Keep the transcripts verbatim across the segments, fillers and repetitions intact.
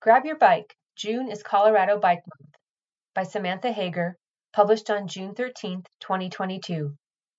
Grab Your Bike, June is Colorado Bike Month by Samantha Hager, published on June thirteenth, twenty twenty-two.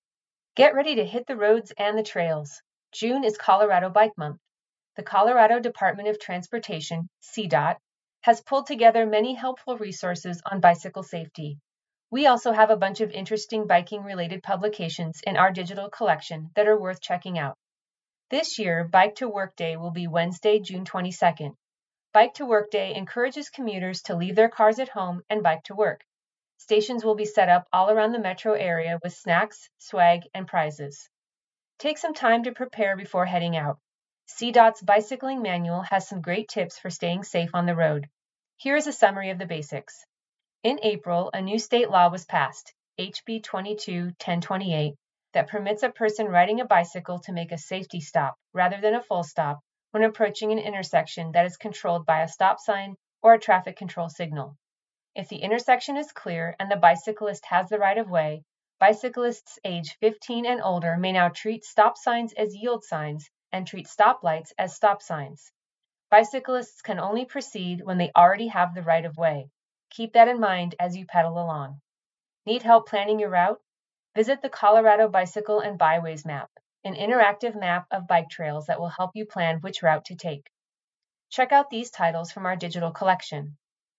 Get ready to hit the roads and the trails. June is Colorado Bike Month. The Colorado Department of Transportation, C DOT, has pulled together many helpful resources on bicycle safety. We also have a bunch of interesting biking-related publications in our digital collection that are worth checking out. This year, Bike to Work Day will be Wednesday, June twenty-second. Bike to Work Day encourages commuters to leave their cars at home and bike to work. Stations will be set up all around the metro area with snacks, swag, and prizes. Take some time to prepare before heading out. C DOT's bicycling manual has some great tips for staying safe on the road. Here is a summary of the basics. In April, a new state law was passed, H B twenty-two ten twenty-eight, that permits a person riding a bicycle to make a safety stop rather than a full stop when approaching an intersection that is controlled by a stop sign or a traffic control signal. If the intersection is clear and the bicyclist has the right of way, bicyclists age fifteen and older may now treat stop signs as yield signs and treat stoplights as stop signs. Bicyclists can only proceed when they already have the right of way. Keep that in mind as you pedal along. Need help planning your route? Visit the Colorado Bicycle and Byways map, an interactive map of bike trails that will help you plan which route to take. Check out these titles from our digital collection.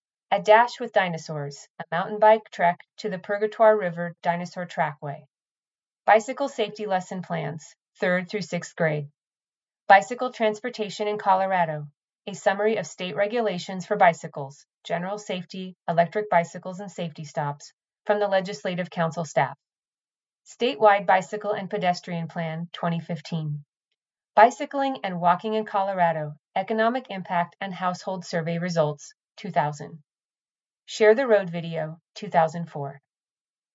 A Dash with Dinosaurs, a mountain bike trek to the Purgatoire River Dinosaur Trackway. Bicycle Safety Lesson Plans, third through sixth grade. Bicycle Transportation in Colorado, a summary of state regulations for bicycles, general safety, electric bicycles, and safety stops, from the Legislative Council staff. Statewide Bicycle and Pedestrian Plan, twenty fifteen. Bicycling and Walking in Colorado, Economic Impact and Household Survey Results, two thousand. Share the Road video, two thousand four.